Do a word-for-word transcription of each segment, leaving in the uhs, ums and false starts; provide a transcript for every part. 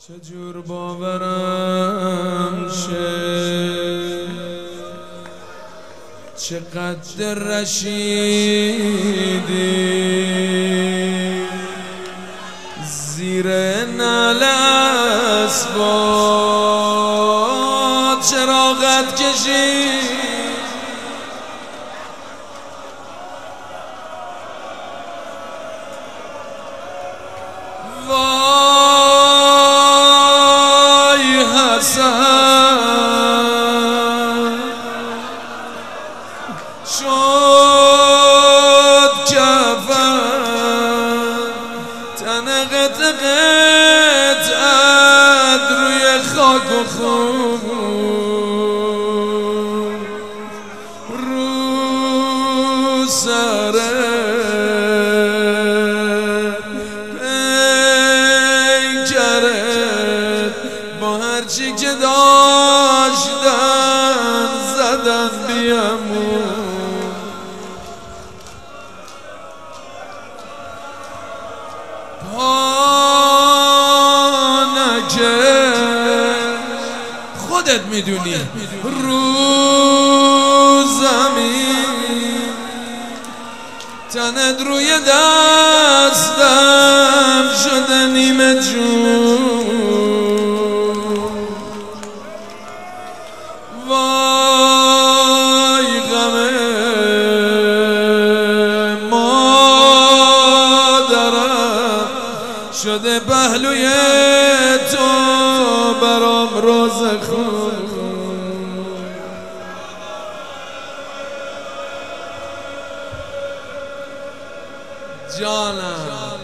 چجور باورم شه چقدر رشیدی زیر نعل اسباب چراغت کشید وای حسن شد کفن تن قطع قطعت روی خاک و خون رو سره هرچی که داشتن زدن بیامون پا نکرد خودت میدونی رو زمین تنت روی دستم شده نیمه جون وای غم مادرم شده پهلوی تو برام روز خون جانم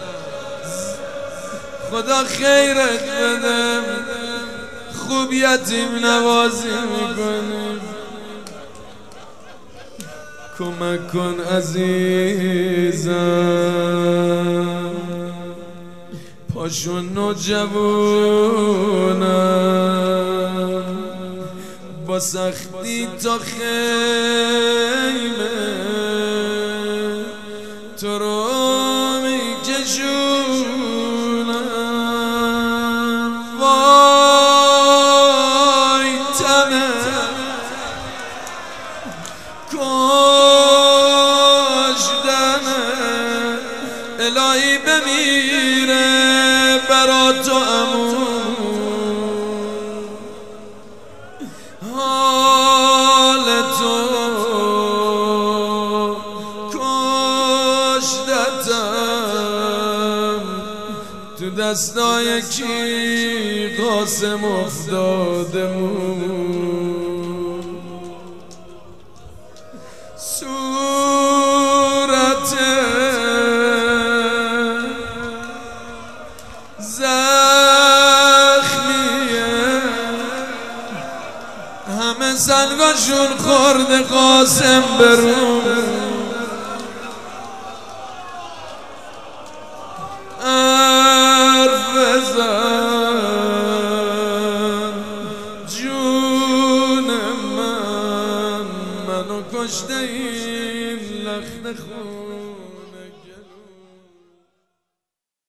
خدا خیرت بده خوب یتیم نوازی میکنی کمک کن عزیزم پاشون نوجوانم با سختی تا خیمه تو رو میکشونم وای تنه کشتنه الهی بمیره برا تو امون حال تو کشتتم تو دستای کی قاسم افتادمون صورت زخمیه همه سنگاشون خورده قاسم برون حرف بزن جون من منو کشته این لخت خون